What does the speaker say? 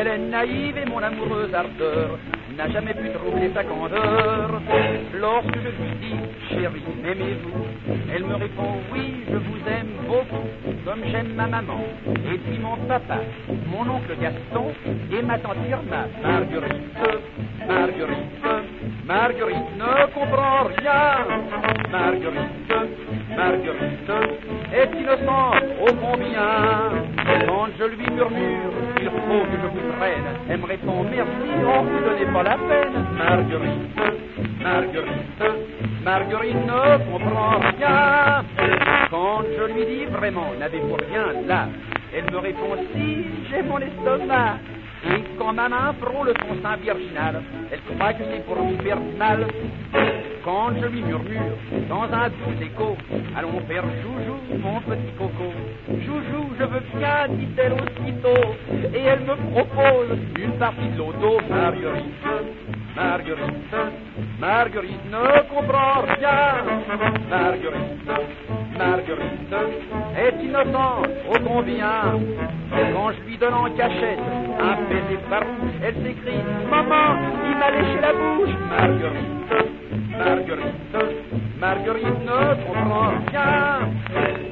Elle est naïve et mon amoureuse ardeur n'a jamais pu troubler sa candeur. Lorsque je lui dis, chérie, m'aimez-vous? Elle me répond, oui, je vous aime beaucoup, comme j'aime ma maman, et puis mon papa, mon oncle Gaston, et ma tante Irma, Marguerite. Marguerite, Marguerite ne comprend rien. Marguerite, Marguerite est innocente, ô combien. Quand je lui murmure, il faut que je vous prenne, elle me répond, merci, oh, vous donnez pas la peine. Marguerite, Marguerite, Marguerite ne comprend rien. Quand je lui dis vraiment, n'avez-vous rien là? Elle me répond, si, j'ai mon estomac. Et quand ma main frôle son sein virginal, elle croit que c'est pour lui faire du mal. Quand je lui murmure, dans un doux écho, allons faire joujou, mon petit coco. Joujou, je veux bien, dit-elle aussitôt, et elle me propose une partie de l'auto. Marguerite, Marguerite, Marguerite ne comprend rien. Marguerite, Marguerite est innocente, ô combien. Quand je lui donne en cachette un baiser farouche, elle s'écrie, maman, il m'a léché la bouche. Marguerite, Marguerite, Marguerite ne comprend rien.